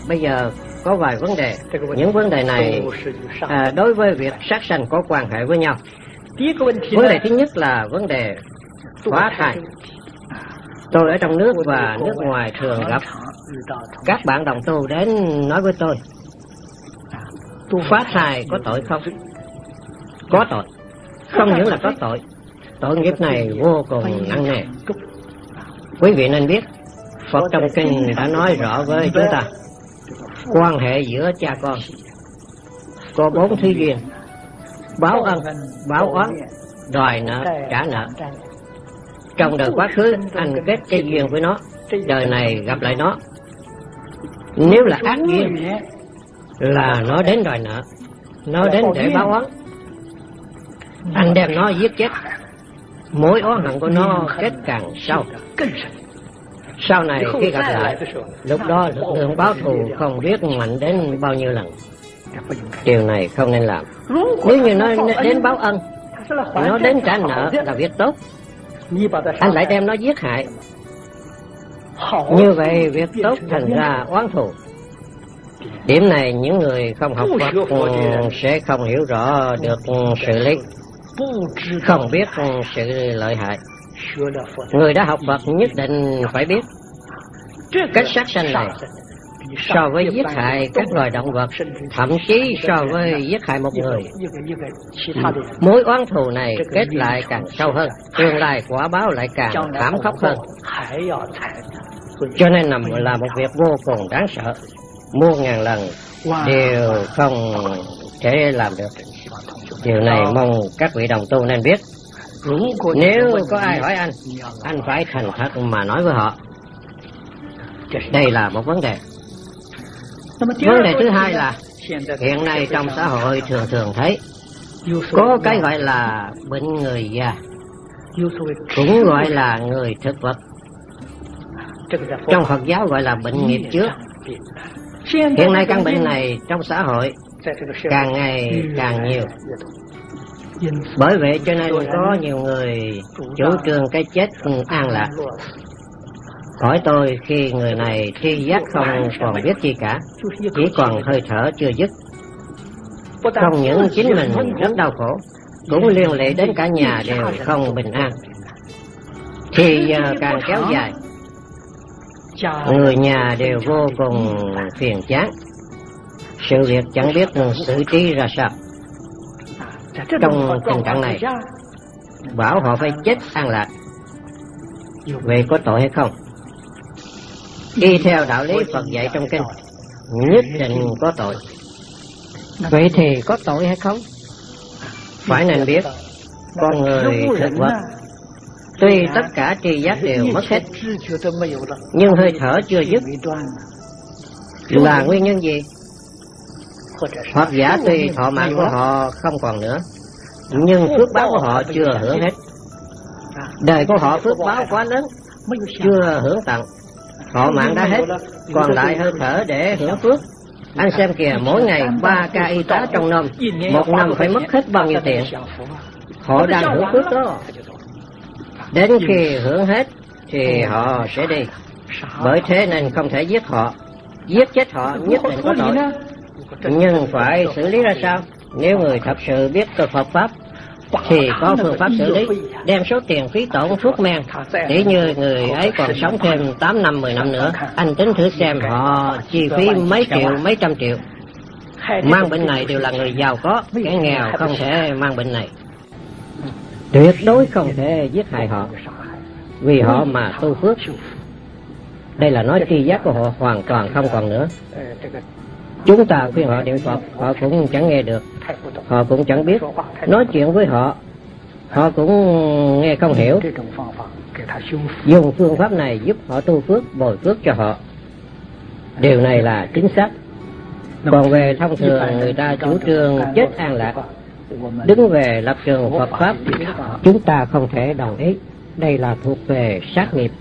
bây giờ có vài vấn đề. Những vấn đề này đối với việc sát sanh có quan hệ với nhau. Vấn đề thứ nhất là vấn đề phá thai. Tôi ở trong nước và nước ngoài thường gặp các bạn đồng tu đến nói với tôi, phá thai có tội không? Có tội. Không những là có tội, tội nghiệp này vô cùng nặng nề. Quý vị nên biết, Phật trong kinh đã nói rõ với chúng ta, quan hệ giữa cha con có 4 thứ duyên: báo ân, báo oán, đòi nợ, trả nợ. Trong đời quá khứ anh kết cái duyên với nó, đời này gặp lại nó. Nếu là ác duyên là nó đến đòi nợ, nó đến để báo oán. Anh đem nó giết chết, mối oán hận của nó kết càng sâu. Sau này khi gặp lại, lúc đó lực lượng báo thù không biết mạnh đến bao nhiêu lần. Điều này không nên làm. Nếu như nó đến báo ân, nó đến trả nợ là việc tốt, anh lại đem nó giết hại, như vậy việc tốt thành ra oán thù. Điểm này những người không học Phật sẽ không hiểu rõ được sự lý, không biết sự lợi hại. Người đã học Phật nhất định phải biết cách sát sanh này so với giết hại các loài động vật, thậm chí so với giết hại một người, mối oán thù này kết lại càng sâu hơn, tương lai quả báo lại càng thảm khốc hơn. Cho nên là một việc vô cùng đáng sợ, muôn ngàn lần đều không thể làm được. Điều này mong các vị đồng tu nên biết. Nếu có ai hỏi anh phải thành thật mà nói với họ. Đây là một vấn đề. Vấn đề thứ hai là hiện nay trong xã hội thường thấy có cái gọi là bệnh người già, cũng gọi là người thực vật. Trong Phật giáo gọi là bệnh nghiệp chướng. Hiện nay căn bệnh này trong xã hội càng ngày càng nhiều. Bởi vậy cho nên có nhiều người chủ trương cái chết an lạc. Hỏi tôi khi người này tri giác không còn biết gì cả, chỉ còn hơi thở chưa dứt, không những chính mình rất đau khổ, cũng liên lụy đến cả nhà đều không bình an, thì giờ càng kéo dài, người nhà đều vô cùng phiền chán, sự việc chẳng biết xử trí ra sao. Trong tình trạng này, bảo họ phải chết an lạc, vậy có tội hay không? Đi theo đạo lý Phật dạy trong kinh, nhất định có tội. Vậy thì có tội hay không? Phải nên biết, con người thực vật, tuy tất cả tri giác đều mất hết, nhưng hơi thở chưa dứt là nguyên nhân gì? Hoặc giả tuy thọ mạng của họ không còn nữa, nhưng phước báo của họ chưa hưởng hết. Đời của họ phước báo quá lớn, chưa hưởng tận, thọ mạng đã hết, còn lại hơi thở để hưởng phước. Anh xem kìa, mỗi ngày 3 ca y tá trong năm, một năm phải mất hết bao nhiêu tiền. Họ đang hưởng phước đó. Đến khi hưởng hết thì họ sẽ đi. Bởi thế nên không thể giết họ. Giết chết họ nhất định có tội. Nhưng phải xử lý ra sao? Nếu người thật sự biết cơ Phật Pháp thì có phương pháp xử lý, đem số tiền phí tổn thuốc men. Để như người ấy còn sống thêm 8 năm, 10 năm nữa, anh tính thử xem họ chi phí mấy triệu, mấy trăm triệu. Mang bệnh này đều là người giàu có, kẻ nghèo không thể mang bệnh này. Tuyệt đối không thể giết hại họ, vì họ mà tu phước. Đây là nói tri giác của họ hoàn toàn không còn nữa. Chúng ta khuyên họ niệm Phật, họ cũng chẳng nghe được, họ cũng chẳng biết. Nói chuyện với họ, họ cũng nghe không hiểu. Dùng phương pháp này giúp họ tu phước, bồi phước cho họ. Điều này là chính xác. Còn về thông thường người ta chủ trương chết an lạc, đứng về lập trường Phật Pháp, chúng ta không thể đồng ý. Đây là thuộc về sát nghiệp.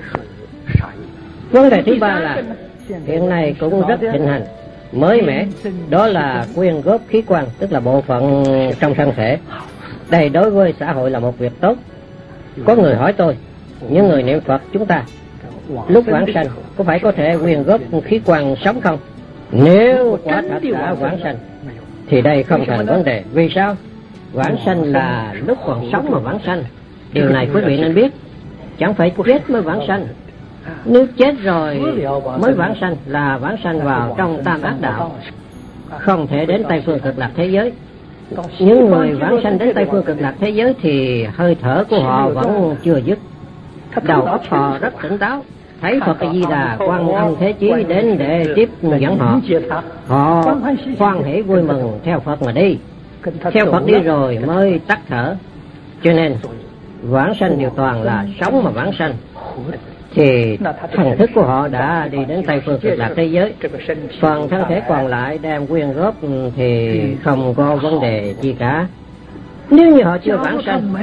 Vấn đề thứ ba là hiện nay cũng rất thịnh hành, mới mẻ, đó là quyên góp khí quan, tức là bộ phận trong thân thể. Đây đối với xã hội là một việc tốt. Có người hỏi tôi, những người niệm Phật chúng ta lúc vãng sanh có phải có thể quyên góp khí quan sống không? Nếu quả thật đã vãng sanh thì đây không thành vấn đề. Vì sao? Vãng sanh là lúc còn sống mà vãng sanh. Điều này quý vị nên biết. Chẳng phải chết mới vãng sanh. Nếu chết rồi mới vãng sanh là vãng sanh vào trong tam ác đạo, không thể đến Tây Phương Cực Lạc thế giới. Những người vãng sanh đến Tây Phương Cực Lạc thế giới thì hơi thở của họ vẫn chưa dứt, đầu óc họ rất tỉnh táo, thấy Phật A Di Đà, Quan Âm Thế Chí đến để tiếp dẫn họ. Họ hoan hỷ vui mừng theo Phật mà đi. Theo Phật đi rồi mới tắt thở. Cho nên vãng sanh đều toàn là sống mà vãng sanh. Thì thần thức của họ đã đi đến Tây Phương Cực Lạc thế giới. Còn thân thể còn lại đem quyên góp thì không có vấn đề gì cả. Nếu như họ chưa vãng sanh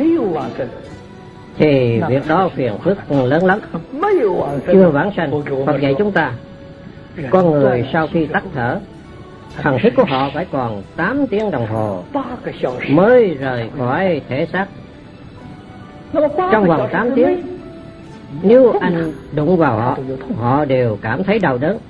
thì việc đó phiền phức lớn lắm. Chưa vãng sanh, Phật dạy chúng ta, con người sau khi tắt thở, thần thức của họ phải còn 8 tiếng đồng hồ mới rời khỏi thể xác. Trong vòng 8 tiếng, nếu anh đụng vào họ, họ đều cảm thấy đau đớn.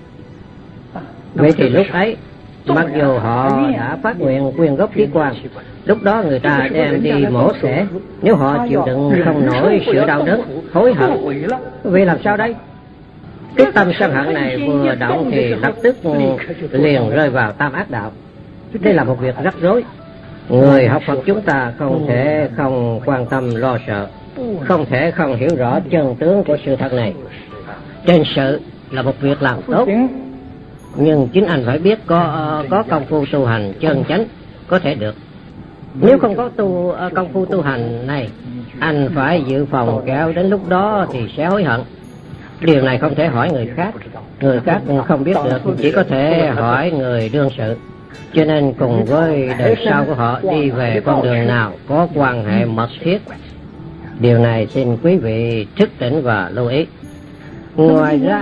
Vậy thì lúc ấy, mặc dù họ đã phát nguyện quyên góp khí quan, lúc đó người ta đem đi mổ xẻ. Nếu họ chịu đựng không nổi sự đau đớn, hối hận, vì làm sao đây? Cái tâm sân hận này vừa động thì lập tức liền rơi vào tam ác đạo. Đây là một việc rắc rối. Người học Phật chúng ta không thể không quan tâm lo sợ, không thể không hiểu rõ chân tướng của sự thật này. Trên sự là một việc làm tốt, nhưng chính anh phải biết có công phu tu hành chân chánh có thể được. Nếu không có công phu tu hành này, anh phải dự phòng kéo đến lúc đó thì sẽ hối hận. Điều này không thể hỏi người khác không biết được, chỉ có thể hỏi người đương sự. Cho nên cùng với đời sau của họ đi về con đường nào có quan hệ mật thiết. Điều này xin quý vị thức tỉnh và lưu ý. Ngoài ra,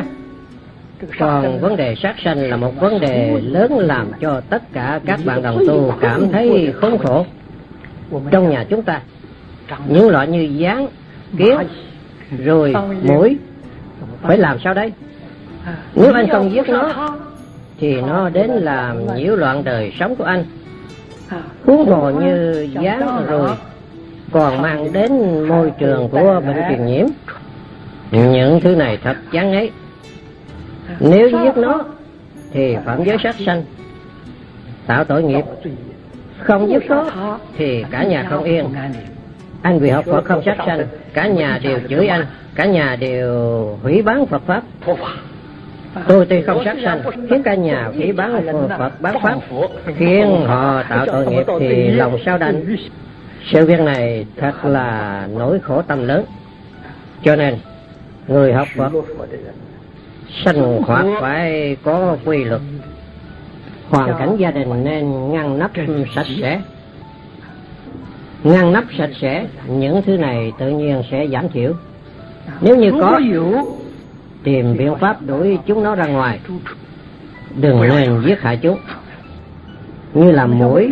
còn vấn đề sát sanh là một vấn đề lớn làm cho tất cả các bạn đồng tu cảm thấy khốn khổ. Trong nhà chúng ta, những loại như gián, kiến, ruồi, muỗi, phải làm sao đây? Nếu anh không giết nó thì nó đến làm nhiễu loạn đời sống của anh. Huống hồ như gián ruồi còn mang đến môi trường của bệnh truyền nhiễm. Những thứ này thật chán ấy. Nếu giết nó thì phạm giới sát sanh, tạo tội nghiệp. Không giết nó thì cả nhà không yên. Anh vì học Phật không sát sanh, cả nhà đều chửi anh, cả nhà đều hủy bán Phật Pháp. Tôi tuy không sát sanh, khiến cả nhà hủy bán Phật bán Pháp, khiến họ tạo tội nghiệp thì lòng sao đành. Sự việc này thật là nỗi khổ tâm lớn. Cho nên người học Phật sinh hoạt phải có quy luật. Hoàn cảnh gia đình nên ngăn nắp sạch sẽ. Ngăn nắp sạch sẽ, những thứ này tự nhiên sẽ giảm thiểu. Nếu như có, tìm biện pháp đuổi chúng nó ra ngoài. Đừng nên giết hại chúng. Như là muỗi,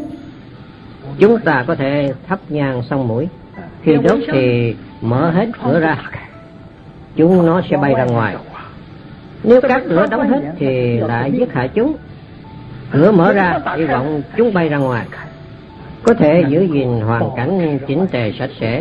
chúng ta có thể thắp nhang xong muỗi. Khi đốt thì mở hết cửa ra, chúng nó sẽ bay ra ngoài. Nếu các cửa đóng hết thì lại giết hại chúng. Cửa mở ra, hy vọng chúng bay ra ngoài. Có thể giữ gìn hoàn cảnh chỉnh tề sạch sẽ.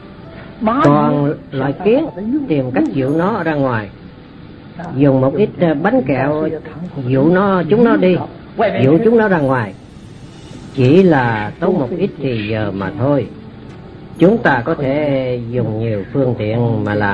Còn loại kiến, tìm cách dụ nó ra ngoài. Dùng một ít bánh kẹo dụ chúng nó đi, dụ chúng nó ra ngoài. Chỉ là tốn một ít thì giờ mà thôi. Chúng ta có thể dùng nhiều phương tiện mà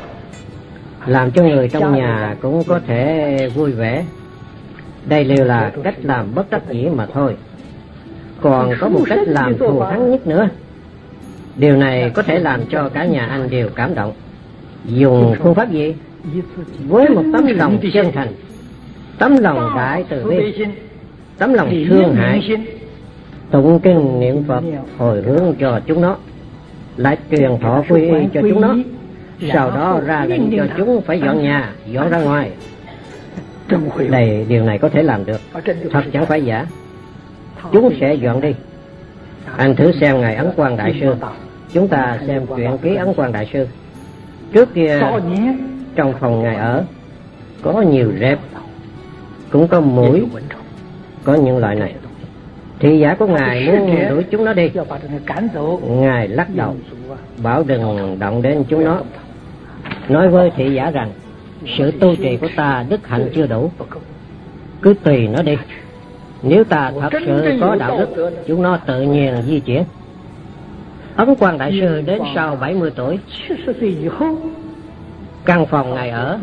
làm cho người trong nhà cũng có thể vui vẻ. Đây đều là cách làm bất đắc dĩ mà thôi. Còn có một cách làm thù thắng nhất nữa. Điều này có thể làm cho cả nhà anh đều cảm động. Dùng phương pháp gì? Với một tấm lòng chân thành, tấm lòng đại từ bi, tấm lòng thương hại, tụng kinh niệm Phật hồi hướng cho chúng nó, lại truyền thọ quy y cho chúng nó. Sau đó ra lệnh cho chúng phải dọn nhà, dọn ra ngoài. Điều này có thể làm được, thật chẳng phải giả. Chúng sẽ dọn đi. Anh thử xem ngài Ấn Quang Đại Sư. Chúng ta xem truyện ký Ấn Quang Đại Sư. Trước kia trong phòng ngài ở có nhiều rệp, cũng có muỗi, có những loại này. Thị giả của Ngài muốn đuổi chúng nó đi. Ngài lắc đầu, bảo đừng động đến chúng nó. Nói với thị giả rằng, sự tu trì của ta đức hạnh chưa đủ, cứ tùy nó đi. Nếu ta thật sự có đạo đức, chúng nó tự nhiên di chuyển. Ấn Quang Đại Sư đến sau 70 tuổi, căn phòng Ngài ở,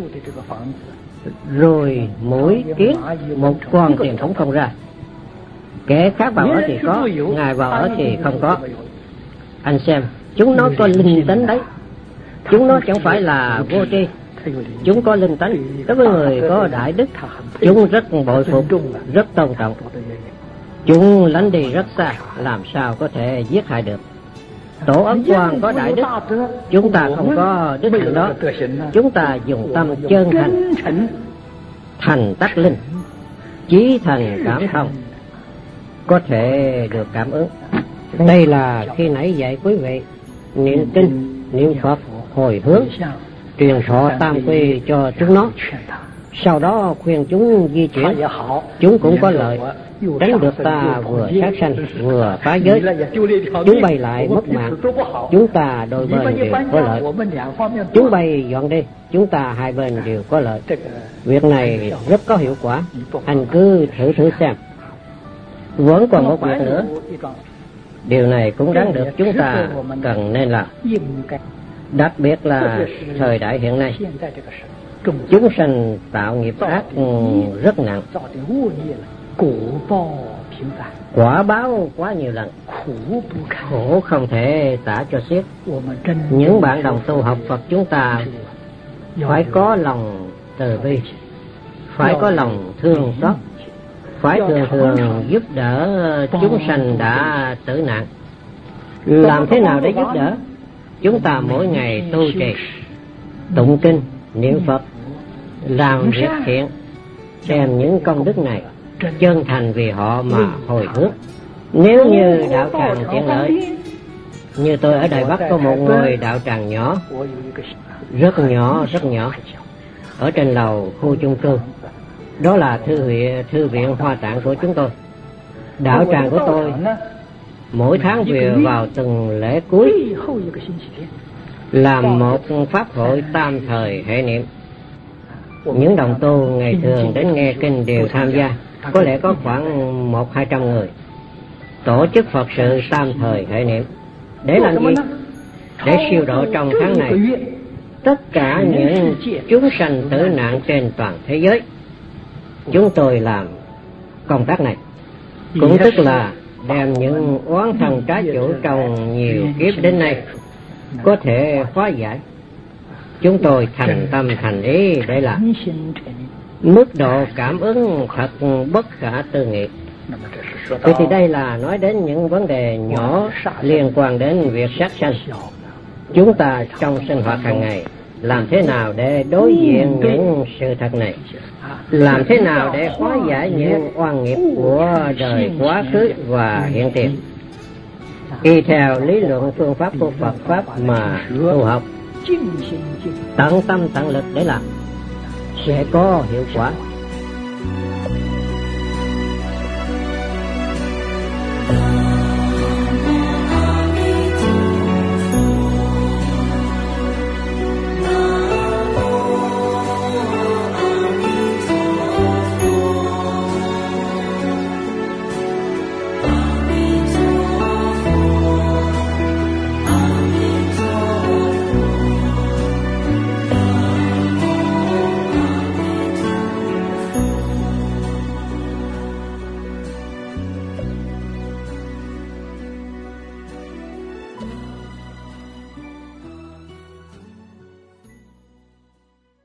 rồi muỗi kiến một con tiền cũng không ra. Kẻ khác vào ở thì có, Ngài vào ở thì không có. Anh xem, chúng nó có linh tính đấy. Chúng nó chẳng phải là vô tri, chúng có linh tánh. Đối với người có đại đức, chúng rất bội phục, rất tôn trọng. Chúng lánh đi rất xa, làm sao có thể giết hại được. Tổ Ấn Quang có đại đức, chúng ta không có đức hạnh đó. Chúng ta dùng tâm chân thành, thành tắc linh, chí thành cảm thông, có thể được cảm ứng. Đây là khi nãy dạy quý vị niệm kinh, niệm Phật, hồi hướng, truyền thọ tam quy cho chúng nó. Sau đó khuyên chúng di chuyển, chúng cũng có lợi, tránh được ta vừa sát sanh vừa phá giới. Chúng bay lại mất mạng, chúng ta đôi bên đều có lợi. Chúng bay dọn đi, chúng ta hai bên đều có lợi. Việc này rất có hiệu quả, anh cứ thử xem. Vẫn còn một việc nữa, điều này cũng đáng được chúng ta cần nên làm. Đặc biệt là thời đại hiện nay, chúng sanh tạo nghiệp ác rất nặng, quả báo quá nhiều lần, khổ không thể tả cho xiết. Những bạn đồng tu học Phật chúng ta phải có lòng từ bi, phải có lòng thương xót, phải thường thường giúp đỡ chúng sanh đã tử nạn. Làm thế nào để giúp đỡ? Chúng ta mỗi ngày tu trì, tụng kinh, niệm Phật, làm việc thiện, xem những công đức này, chân thành vì họ mà hồi hướng. Nếu như đạo tràng tiện lợi, như tôi ở Đài Bắc có một ngôi đạo tràng nhỏ, rất nhỏ, ở trên lầu khu chung cư. Đó là thư viện Hoa Tạng của chúng tôi. Đạo tràng của tôi mỗi tháng về vào từng lễ cuối làm một pháp hội tam thời hệ niệm. Những đồng tu ngày thường đến nghe kinh đều tham gia, có lẽ có khoảng 100-200 người. Tổ chức Phật sự tam thời hệ niệm để làm gì? Để siêu độ trong tháng này tất cả những chúng sanh tử nạn trên toàn thế giới. Chúng tôi làm công tác này, cũng tức là đem những oán thân trái chủ trong nhiều kiếp đến nay có thể hóa giải. Chúng tôi thành tâm thành ý để làm. Mức độ cảm ứng thật bất khả tư nghị. Vậy thì đây là nói đến những vấn đề nhỏ liên quan đến việc sát sanh. Chúng ta trong sinh hoạt hàng ngày làm thế nào để đối diện những sự thật này? Làm thế nào để hóa giải những oan nghiệp của đời quá khứ và hiện tiền? Y theo lý luận phương pháp của Phật Pháp mà tu học, tận tâm tận lực để làm, sẽ có hiệu quả.